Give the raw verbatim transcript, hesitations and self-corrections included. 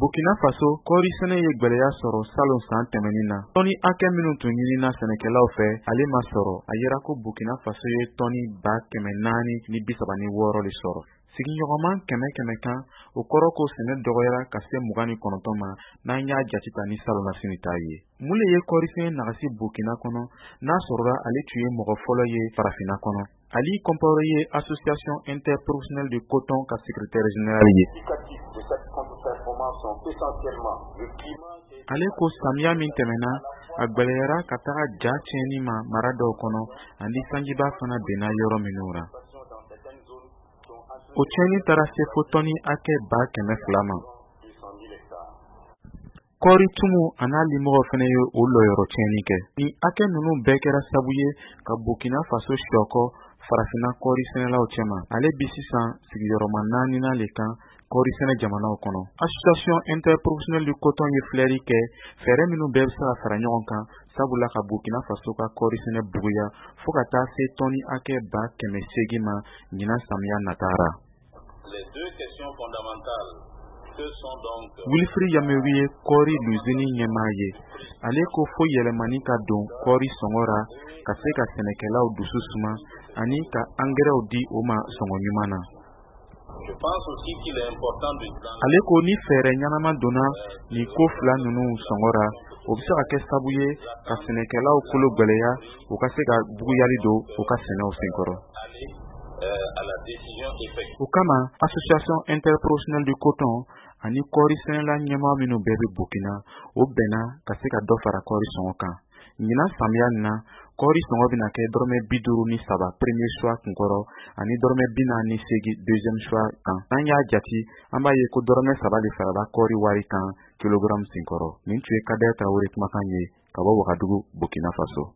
Burkina Faso kɔɔri sɛnɛ ye gwɛlɛya sɔrɔ salon san tɛmɛnin na. Tɔni hakɛ minnu tun ɲinina sɛnɛkɛlaw fɛ ale ma sɔrɔ. A yera ko Burkina Faso ye tɔni ba kɛmɛ naani ni bi saba ni wɔɔrɔ de sɔrɔ. Sigiɲɔgɔnma kɛmɛ kɛmɛ kan, o kɔrɔ ko sɛnɛ dɔgɔyara ka se mugan ni kɔnɔntɔn ma n'an y'a jate ta ni salon lasini ta ye. Mun le ye kɔɔrisɛnɛ nagasi Burkina kɔnɔ n'a sɔrɔla ale tun ye mɔgɔ fɔlɔ ye farafinna kɔnɔ? Ali Compaoré ye Association interprofessionnelle du coton ka secrétaire général ye. Ale ko samiya min tɛmɛna a gwɛlɛyara ka taga ja tiɲɛni ma mara dɔw kɔnɔ ani sanjiba fana benna yɔrɔ minnu ra. O tiɲɛni taara se fo tɔni hakɛ ba kɛmɛ fila ma. Kɔɔri tumu a n'a limɔgɔ fana ye o lɔyɔrɔ tiɲɛni kɛ. Nin hakɛ ninnu bɛɛ kɛra sabu ye ka Burkina Faso siyɔkɔ farafinna kɔɔri sɛnɛlaw cɛma. Ale bi sisan sigiyɔrɔma naanina le kan kɔɔri sɛnɛ jamanaw kɔnɔ. Association interprofessionnelle du coton ye filɛri kɛ fɛɛrɛ minnu bɛɛ bɛ se ka fara ɲɔgɔn kan sabula ka Burkina Faso ka kɔɔri sɛnɛ buguya fo ka taa se tɔni hakɛ ba kɛmɛ seegin ma ɲinan samiya nataara. Wilfried Yameru ye kɔɔri lusini ɲɛmaa ye. Ale ko fo yɛlɛmani ka don kɔɔri sɔngɔ ra ka se ka sɛnɛkɛlaw dusu suma ani ka angɛrɛw di o ma sɔngɔ ɲuman na. Ale ko ni fɛɛrɛ ɲanama donna ni ko fila ninnu sɔngɔ ra, o bɛ se ka kɛ sabu ye ka sɛnɛkɛlaw kolo gwɛlɛya u ka se ka buguyali don u ka sɛnɛw senkɔrɔ. O kama Association interprofessionnelle du coton ani kɔɔri sɛnɛla ɲɛmaa minnu bɛɛ bɛ Burkina o bɛnna ka se ka dɔ fara kɔɔri sɔngɔ kan. Ɲinan samiya nin na kɔɔri sɔngɔ bɛna kɛ dɔrɔmɛ bi duuru ni saba premier choix kunkɔrɔ ani dɔrɔmɛ bi naani ni seegin deuxième choix kan. N'an y'a jate an b'a ye ko dɔrɔmɛ saba de farala kɔɔri wari kan kilogramme senkɔrɔ. Nin tun ye Kader Tarawele kumakan ye ka bɔ Wagadugu, Burkina Faso.